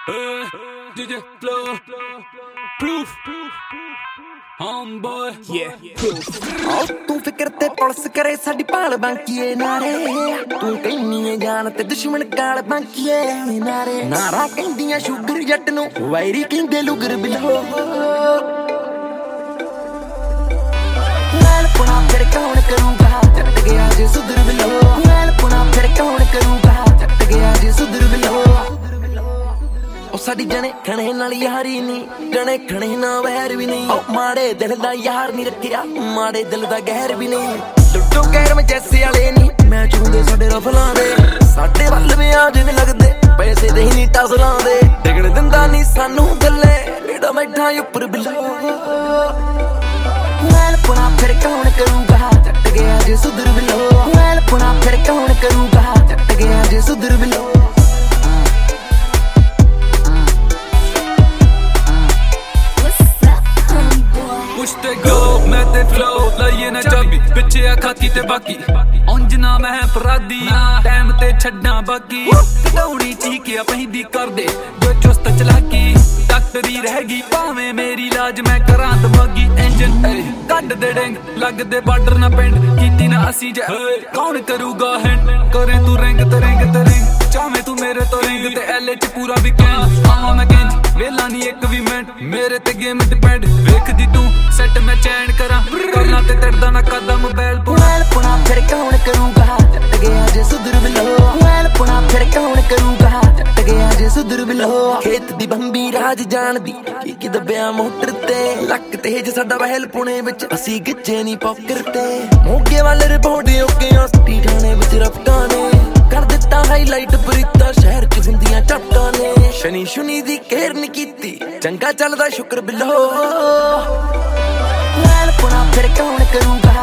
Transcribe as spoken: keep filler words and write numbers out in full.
D J Flow, proof, homeboy, yeah, proof. ਆਓ ਤੂੰ ਫਿਕਰ ਤੇ ਪੁਲਿਸ ਕਰੇ ਸਾਡੀ ਭਾਲ ਬਾਂਕੀਏ ਨਾਰੇ ਤੂੰ ਕਹਿੰਨੀ ਏ ਜਾਨ ਤੇ ਦੁਸ਼ਮਣ ਗਾਲ ਬਾਂਕੀਏ ਨਾਰੇ ਨਾਰਾ ਕਹਿੰਦੀਆਂ ਸ਼ੂਗਰ ਜੱਟ ਨੂੰ ਵਾਇਰੀ ਕਹਿੰਦੇ ਲੁਗਰ ਬਿਲੋ ਨਾਲ ਪੁਣਾ ਫਿਰ ਕੌਣ ਕਰੂਗਾ ਚੱਟ ਗਿਆ ਜੇ ਸੁਧਰ ਬਿਲੋ ਨਾਲ ਪੁਣਾ ਫਿਰ ਕੌਣ ਕਰੂਗਾ ਚੱਟ ਗਿਆ ਜੇ ਸੁਧਰ ਬਿਲੋ ਉਹ ਸਾਡੀ ਜਣੇ ਖਣੇ ਨਾਲ ਯਾਰੀ ਨਹੀਂ ਜਣੇ ਖਣੇ ਨਾ ਵੈਰ ਵੀ ਨਹੀਂ ਉਹ ਮਾੜੇ ਦਿਲ ਦਾ ਯਾਰ ਨਹੀਂ ਰੱਖਿਆ ਮਾੜੇ ਦਿਲ ਦਾ ਗਹਿਰ ਵੀ ਨਹੀਂ ਲੁੱਟੋ ਗੈਰ ਮੈਂ ਜੈਸੇ ਵਾਲੇ ਨਹੀਂ ਮੈਂ ਚੁੰਦੇ ਸਾਡੇ ਰਫਲਾਂ ਦੇ ਸਾਡੇ ਵੱਲ ਵੀ ਆਜ ਨਹੀਂ ਲੱਗਦੇ ਪੈਸੇ ਦੇ ਹੀ ਨਹੀਂ ਟਸਲਾਂ ਦੇ ਟਿਕਣ ਦਿੰਦਾ ਨਹੀਂ ਸਾਨੂੰ ਗੱਲੇ ਏਡਾ ਬੈਠਾ ਉੱਪਰ ਬਿਲੋ ਨਾਲ ਪੁਣਾ ਫਿਰ ਕੌਣ ਕਰੂਗਾ ਚੱਟ ਗਿਆ ਜੇ ਸੁਧਰ ਬਿਲੋ ਨਾਲ ਪੁਣਾ ਫਿਰ ਕੌਣ ਕਰੂਗਾ ਚੱਟ ਗਿਆ ਜੇ ਸੁਧਰ ਬਿਲੋ ਤੇ ਗੋ ਮੈਂ ਤੇ ਫਲੋ ਲਈਏ ਨਾ ਚਾਬੀ ਪਿੱਛੇ ਆ ਖਾਕੀ ਤੇ ਬਾਕੀ ਉਂਝ ਨਾ ਮੈਂ ਅਪਰਾਧੀ ਟਾਈਮ ਤੇ ਛੱਡਾਂ ਬਾਕੀ ਕਢਾਉਣੀ ਚੀਕਿਆ ਪੈਂਦੀ ਕਰਦੇ ਜੋ ਚੁਸਤ ਚਲਾਕੀ ਡਾਕਟਰੀ ਰਹਿ ਗਈ ਭਾਵੇਂ ਮੇਰੀ ਲਾਜ ਮੈਂ ਕਰਾਂ ਦਿਮਾਗੀ ਇੰਜਨ ਕੱਢ ਦੇ ਡੈਂਗ ਲੱਗਦੇ ਬਾਰਡਰ ਨਾ ਪਿੰਡ ਕੀਤੀ ਨਾ ਅਸੀਂ ਜੇ ਕੌਣ ਕਰੂਗਾ ਹੈਂਡ ਕਰੇ ਤੂੰ ਰਿੰਗ ਤੇ ਰਿੰਗ ਤੇ ਰਿੰਗ ਚਾਵੇਂ ਤੂੰ ਮੇਰੇ ਤੋਂ ਰਿੰਗ ਤੇ ਐਲ ਚ ਪੂਰਾ ਵੀਕਐਂਡ ਆਵਾਂ ਮੈਂ ਕਿੰਜ ਵੇਲਾ ਨਹੀਂ ਇੱਕ ਵੀ ਮਿੰਟ ਮੇਰੇ ਤੇ ਗੇਮ ਡਿਪੈਂਡ ਵੇਖਦੀ ਤੂੰ ਸੈਟ ਮੈਂ ਚੈਨ ਕਰਾਂ ਕਰਨਾ ਤੇ ਤੜਦਾ ਨਾ ਕਦਮ ਮੋਬਾਈਲ ਪੁਣਾ ਪੁਣਾ ਫਿਰ ਕੌਣ ਕਰੂਗਾ ਚੱਟ ਗਿਆ ਜੇ ਸੁਧਰ ਬਿਲੋ ਨਾਲ ਪੁਣਾ ਫਿਰ ਕੌਣ ਕਰੂਗਾ ਚੱਟ ਗਿਆ ਜੇ ਸੁਧਰ ਬਿਲੋ ਖੇਤ ਦੀ ਬੰਬੀ ਰਾਜ ਜਾਣਦੀ ਕੀ ਕਿ ਦੱਬਿਆ ਮੋਟਰ ਤੇ ਲੱਕ ਤੇਜ ਸਾਡਾ ਵਹਿਲ ਪੁਣੇ ਵਿੱਚ ਅਸੀਂ ਗਿੱਜੇ ਨਹੀਂ ਪੌਕਰ ਤੇ ਮੋਗੇ ਵਾਲੇ ਰਿਪੋਰਟ ਓਕੇ ਆ ਸਟੀ ਥਾਣੇ ਵਿੱਚ ਰਫਟਾਂ ਨੇ ਕਰ ਦਿੱਤਾ ਹਾਈਲਾਈਟ ਬਰੀਤਾ ਸ਼ਹਿਰ ਚ ਹੁੰਦੀਆਂ ਝੱਟਾਂ ਨੇ ਸ਼ਨੀ ਸ਼ੁਨੀ ਦੀ ਕੇਅਰ ਨੀ ਕੀਤੀ ਚੰਗਾ ਚੱਲਦਾ ਸ਼ੁਕਰ ਬਿਲੋ ਨਾਲ ਪੁਣਾ ਫਿਰ ਕੌਣ ਕਰੂਗਾ